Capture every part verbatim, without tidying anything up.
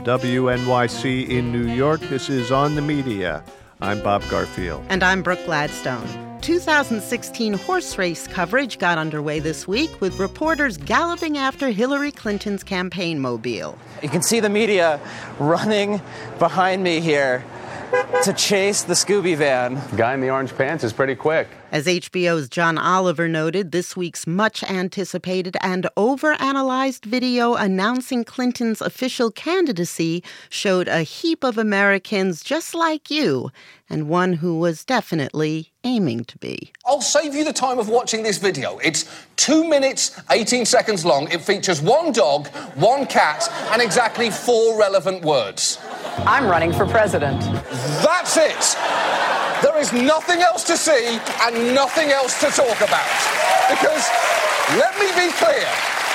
W N Y C in New York, this is On the Media. I'm Bob Garfield. And I'm Brooke Gladstone. two thousand sixteen horse race coverage got underway this week with reporters galloping after Hillary Clinton's campaign mobile. You can see the media running behind me here to chase the Scooby van. The guy in the orange pants is pretty quick. As H B O's John Oliver noted, this week's much-anticipated and overanalyzed video announcing Clinton's official candidacy showed a heap of Americans just like you, and one who was definitely aiming to be. I'll save you the time of watching this video. It's two minutes, eighteen seconds long. It features one dog, one cat, and exactly four relevant words. I'm running for president. That's it. There is nothing else to see and nothing else to talk about. Because, let me be clear,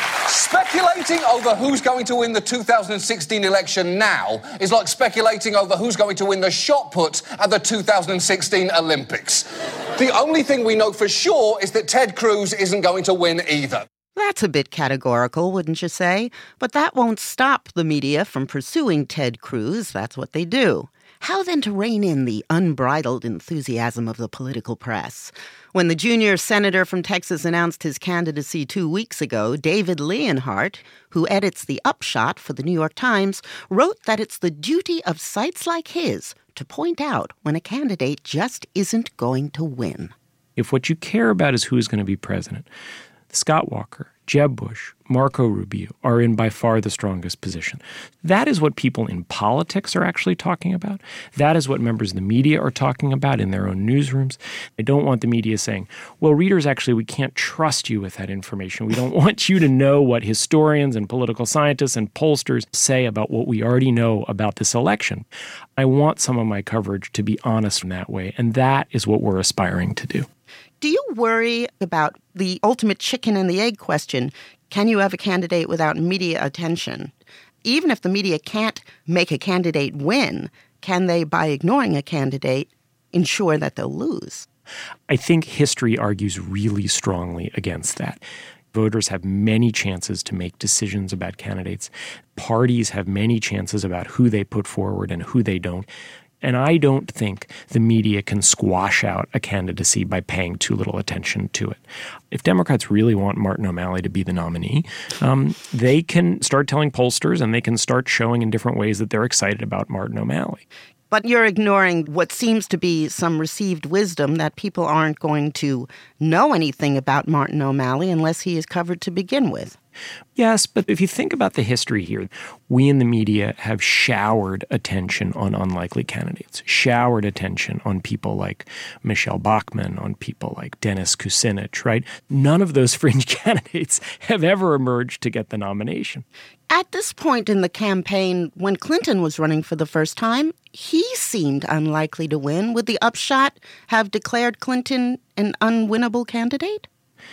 speculating over who's going to win the two thousand sixteen election now is like speculating over who's going to win the shot put at the two thousand sixteen Olympics. The only thing we know for sure is that Ted Cruz isn't going to win either. That's a bit categorical, wouldn't you say? But that won't stop the media from pursuing Ted Cruz. That's what they do. How then to rein in the unbridled enthusiasm of the political press? When the junior senator from Texas announced his candidacy two weeks ago, David Leonhardt, who edits The Upshot for the New York Times, wrote that it's the duty of sites like his to point out when a candidate just isn't going to win. If what you care about is who's going to be president, Scott Walker, Jeb Bush, Marco Rubio are in by far the strongest position. That is what people in politics are actually talking about. That is what members of the media are talking about in their own newsrooms. I don't want the media saying, well, readers, actually, we can't trust you with that information. We don't want you to know what historians and political scientists and pollsters say about what we already know about this election. I want some of my coverage to be honest in that way, and that is what we're aspiring to do. Do you worry about the ultimate chicken and the egg question? Can you have a candidate without media attention? Even if the media can't make a candidate win, can they, by ignoring a candidate, ensure that they'll lose? I think history argues really strongly against that. Voters have many chances to make decisions about candidates. Parties have many chances about who they put forward and who they don't. And I don't think the media can squash out a candidacy by paying too little attention to it. If Democrats really want Martin O'Malley to be the nominee, um, they can start telling pollsters and they can start showing in different ways that they're excited about Martin O'Malley. But you're ignoring what seems to be some received wisdom that people aren't going to know anything about Martin O'Malley unless he is covered to begin with. Yes, but if you think about the history here, we in the media have showered attention on unlikely candidates, showered attention on people like Michelle Bachmann, on people like Dennis Kucinich, right? None of those fringe candidates have ever emerged to get the nomination. At this point in the campaign, when Clinton was running for the first time, he seemed unlikely to win. Would The Upshot have declared Clinton an unwinnable candidate?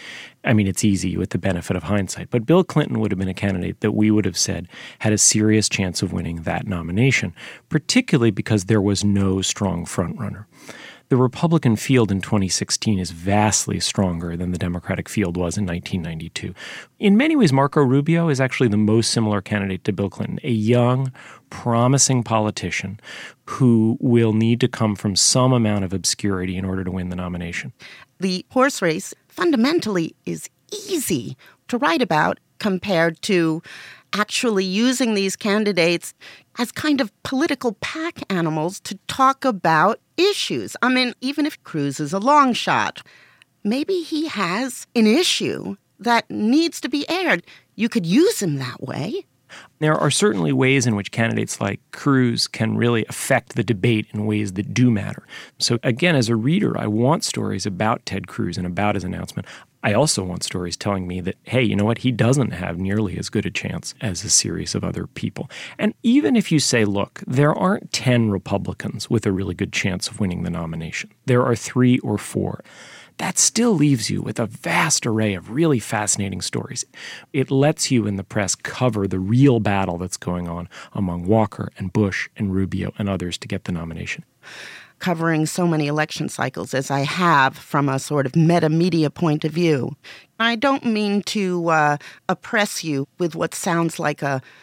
I mean, it's easy with the benefit of hindsight, but Bill Clinton would have been a candidate that we would have said had a serious chance of winning that nomination, particularly because there was no strong frontrunner. The Republican field in twenty sixteen is vastly stronger than the Democratic field was in nineteen ninety-two. In many ways, Marco Rubio is actually the most similar candidate to Bill Clinton, a young, promising politician who will need to come from some amount of obscurity in order to win the nomination. The horse race fundamentally is easy to write about compared to actually using these candidates as kind of political pack animals to talk about issues. I mean, even if Cruz is a long shot, maybe he has an issue that needs to be aired. You could use him that way. There are certainly ways in which candidates like Cruz can really affect the debate in ways that do matter. So again, as a reader, I want stories about Ted Cruz and about his announcement. I also want stories telling me that, hey, you know what, he doesn't have nearly as good a chance as a series of other people. And even if you say, look, there aren't ten Republicans with a really good chance of winning the nomination. There are three or four. That still leaves you with a vast array of really fascinating stories. It lets you in the press cover the real battle that's going on among Walker and Bush and Rubio and others to get the nomination. Covering so many election cycles as I have from a sort of meta-media point of view, I don't mean to uh, oppress you with what sounds like a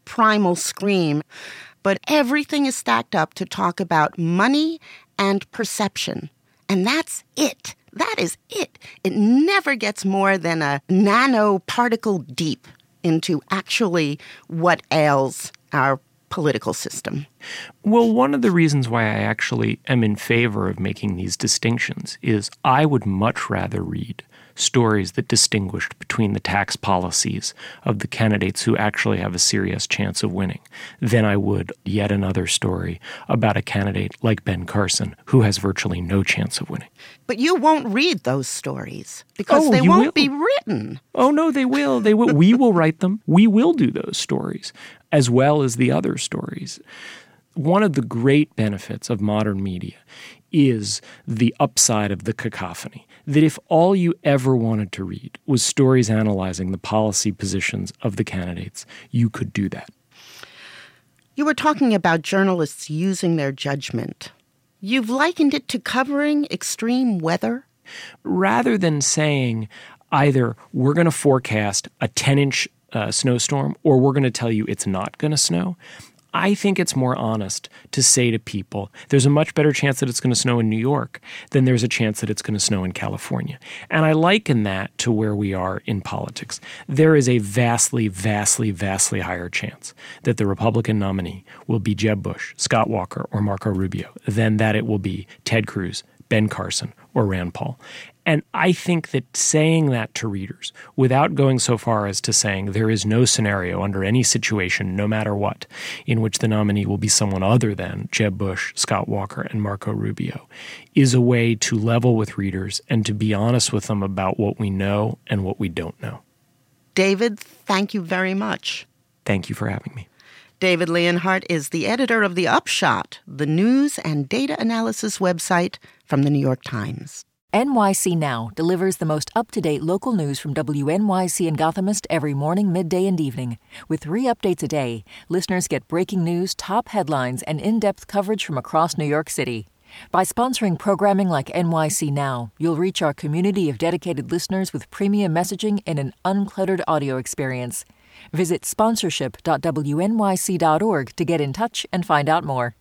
primal scream. But everything is stacked up to talk about money and perception. And that's it. That is it. It never gets more than a nanoparticle deep into actually what ails our political system. Well, one of the reasons why I actually am in favor of making these distinctions is I would much rather read stories that distinguished between the tax policies of the candidates who actually have a serious chance of winning than I would yet another story about a candidate like Ben Carson who has virtually no chance of winning. But you won't read those stories because oh, they won't will. be written. Oh, no, they will. They will. We will write them. We will do those stories as well as the other stories. One of the great benefits of modern media is the upside of the cacophony, that if all you ever wanted to read was stories analyzing the policy positions of the candidates, you could do that. You were talking about journalists using their judgment. You've likened it to covering extreme weather? Rather than saying either we're going to forecast a ten-inch uh, snowstorm or we're going to tell you it's not going to snow, I think it's more honest to say to people, there's a much better chance that it's going to snow in New York than there's a chance that it's going to snow in California. And I liken that to where we are in politics. There is a vastly, vastly, vastly higher chance that the Republican nominee will be Jeb Bush, Scott Walker, or Marco Rubio than that it will be Ted Cruz, Ben Carson, or Rand Paul. And I think that saying that to readers, without going so far as to saying there is no scenario under any situation, no matter what, in which the nominee will be someone other than Jeb Bush, Scott Walker, and Marco Rubio, is a way to level with readers and to be honest with them about what we know and what we don't know. David, thank you very much. Thank you for having me. David Leonhardt is the editor of The Upshot, the news and data analysis website from the New York Times. N Y C Now delivers the most up-to-date local news from W N Y C and Gothamist every morning, midday, and evening. With three updates a day, listeners get breaking news, top headlines, and in-depth coverage from across New York City. By sponsoring programming like N Y C Now, you'll reach our community of dedicated listeners with premium messaging and an uncluttered audio experience. Visit sponsorship dot W N Y C dot org to get in touch and find out more.